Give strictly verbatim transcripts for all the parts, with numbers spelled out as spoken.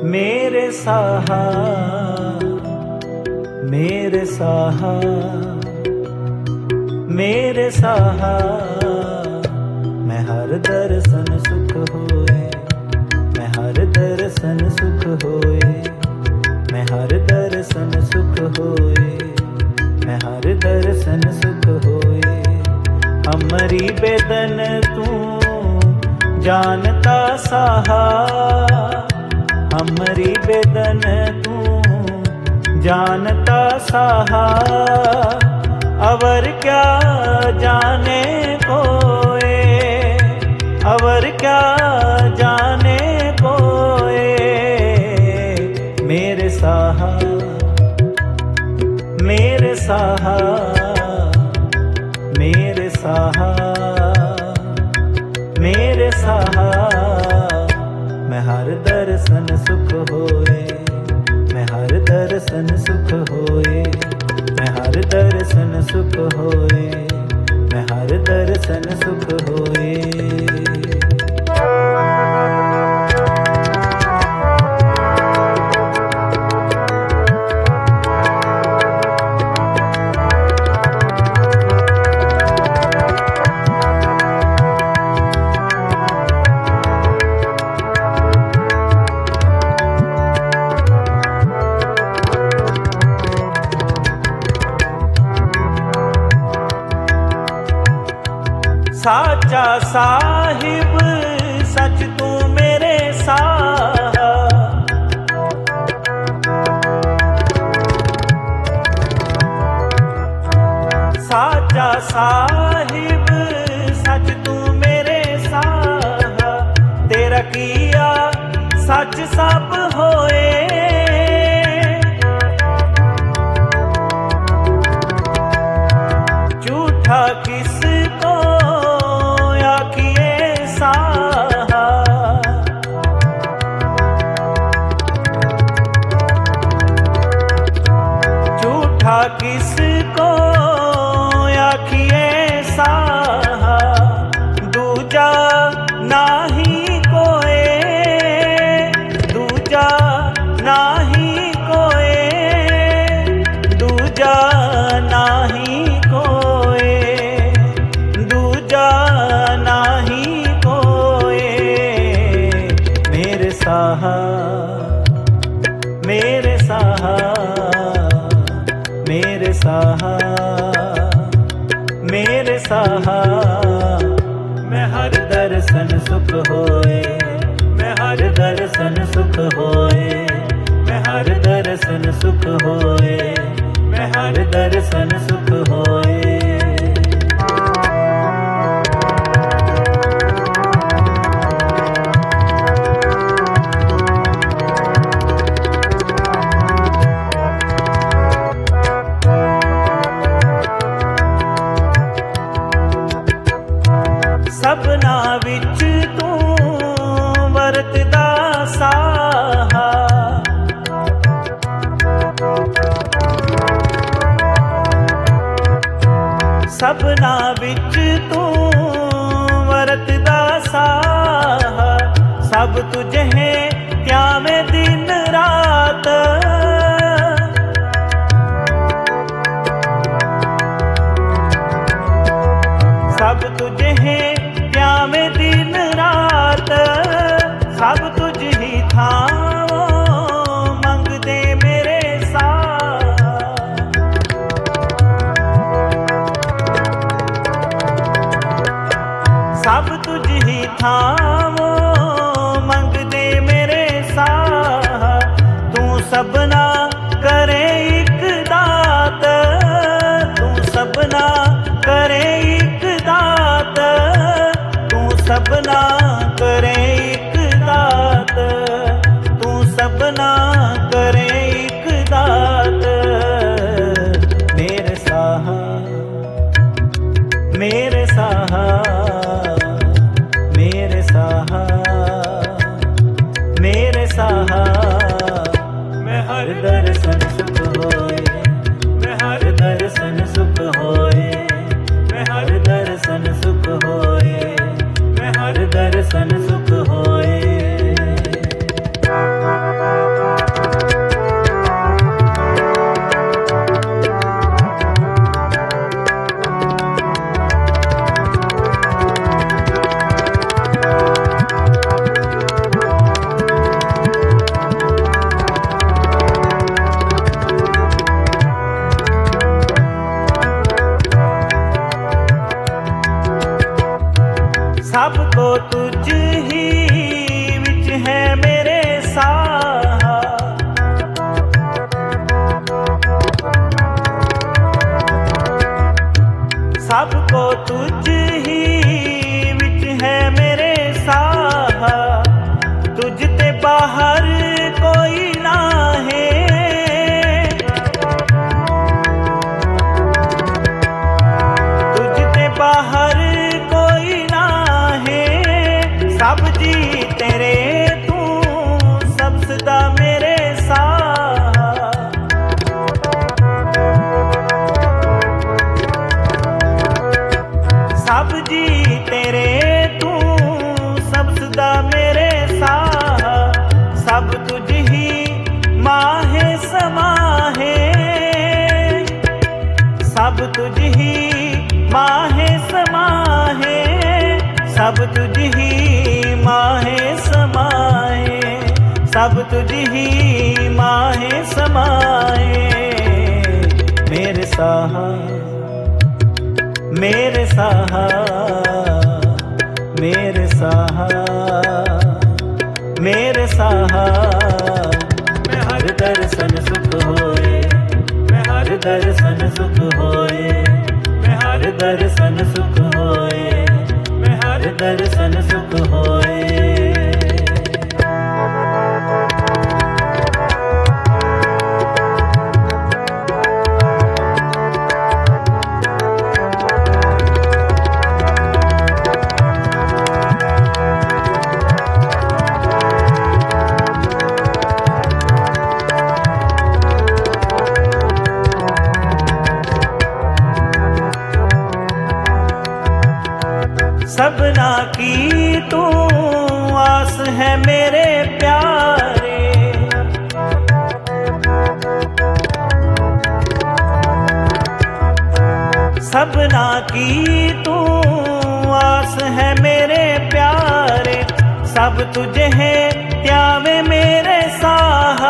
मेरे साहा मेरे साहा मेरे साहा, मैं हर दर्शन सुख होए, मैं हर दर्शन सुख होए, मैं हर दर्शन सुख होए, मैं हर दर्शन सुख होए। हमरी बेदन तू जानता साहा, हमरी बेदन तू जानता साहा, अवर क्या जाने कोए, अवर क्या जाने कोए। मेरे साहा मेरे साहा मेरे साहा मेरे साहा, मैं हर दर्शन सुख होए, मैं हर दर्शन सुख होए, मैं हर दर्शन सुख होए, मैं हर दर्शन सुख होए। साचा साहिब सच तू मेरे साहा, साचा साहिब सच तू मेरे साहा, तेरा किया सच सब होए, झूठा किस को किसको आखिए साहा, दूजा नाही कोए, दूजा नाही कोए, दूजा नाही कोए, दूजा नाही कोए। मेरे साहा मेरे साहा मेरे साहा मेरे साहा, मैं हर दर्शन सुख होए, मैं हर दर्शन सुख होए, मैं हर दर्शन सुख होए, मैं हर दर्शन सुख होए। सबना विच तू वरतदा साहा, सबना विच तू वरतदा साहा, सब तुझे क्या मैं दिन रात, सब तुझे क्या मैं दिन रात, सब तुझ ही थावो मंग दे मेरे साहा, सब तुझ ही थावो मंग दे मेरे साहा, तू सबना करे एक दात, तू सबना करे एक दात, तू सबना करे एक दात, तू सबना करे एक दात। मेरे साहा मेरे साहा मेरे साहा मेरे साहा, मैं हर दर्शन सुख होए, मैं हर दर्शन सुख होए, मैं हर दर्शन सुख होए, मैं हर दर्शन सुख होए। बाहर कोई ना है, तुझते बाहर कोई ना है। सब जी तेरे तू सब सदा मेरे साथ, सब जी तेरे तू सब सदा मेरे साथ। सब तुझ ही माहे समाहे, सब तुझ ही माहे समाहे, सब तुझ ही माहे समाए, सब तुझ ही माहे समाए। मेरे साहा मेरे साहा मेरे साहा मेरे साहा, मैं हर दर्शन सुख होए, मैं हर दर्शन सुख होए, मैं हर दर्शन सुख होए, मैं हर दर्शन सुख होए। सबना की तू आस है मेरे प्यारे, सबना की तू आस है मेरे प्यारे। सब तुझे है त्यावे मेरे साहा,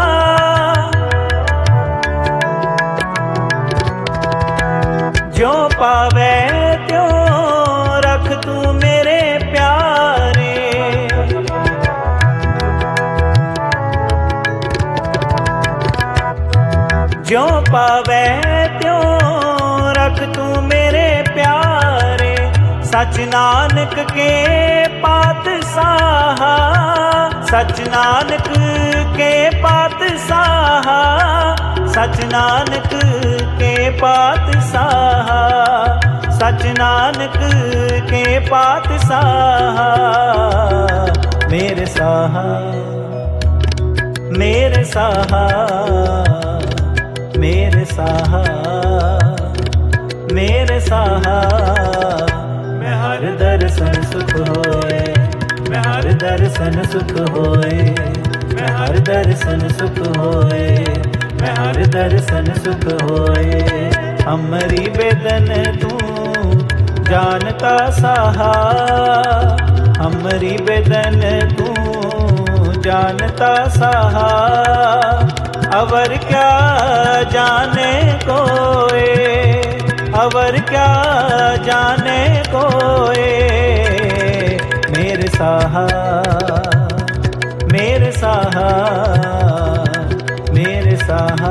जो पावे त्यों रख तू मेरे प्यारे। जो पावे त्यों रख तू मेरे प्यारे। सच नानक के पातशाह, सच नानक के पातशाह, सच नानक के पातशाह, सच नानक के पातशाह। मेरे साहा मेरे साहा मेरे साहा मेरे साहा, मैं हर दर्शन सुख होए, मैं हर दर्शन सुख होए, मैं हर दर्शन सुख होए, मैं हर दर्शन सुख होए। हमरी बेदन तू जानता साहा, हमरी बेदन तू जानता साहा। अवर क्या जाने कोए, अवर क्या जाने कोए। मेरे साहा मेरे साहा मेरे साहा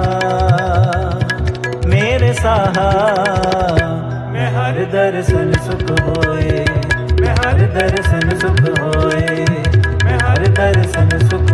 मेरे साहा, मैं हर दर्शन सुख होए, मैं हर दर्शन सुख होए, मैं हर दर्शन सुख